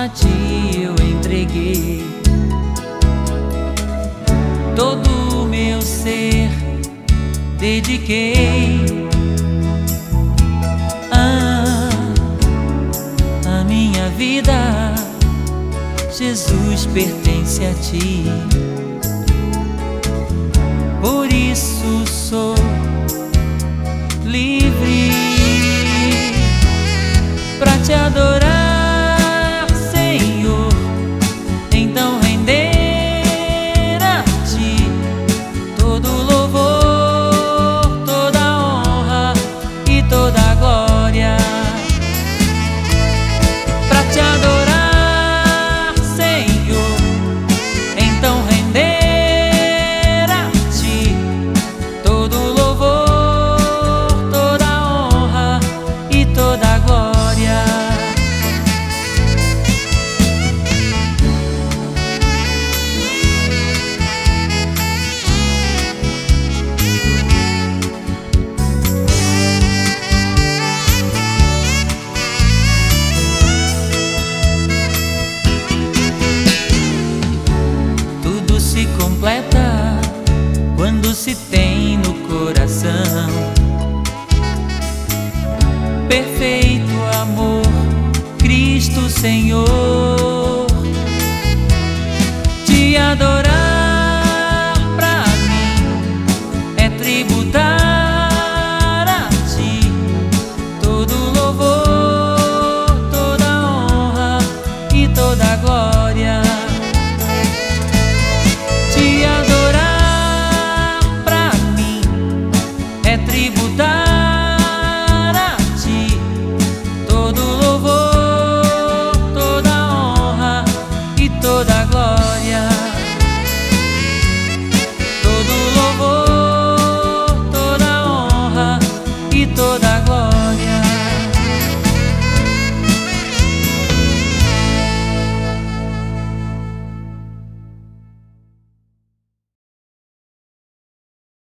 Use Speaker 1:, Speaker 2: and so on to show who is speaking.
Speaker 1: a ti eu entreguei todo o meu ser, dediquei. A minha vida, Jesus, pertence a ti. Por isso sou livre pra te adorar, Senhor. Então render a ti todo louvor, toda honra e toda glória. Pra te adorar, Senhor, então render a ti todo louvor, toda honra e toda glória. Tudo se completa quando se tem no coração perfeito amor, Cristo Senhor.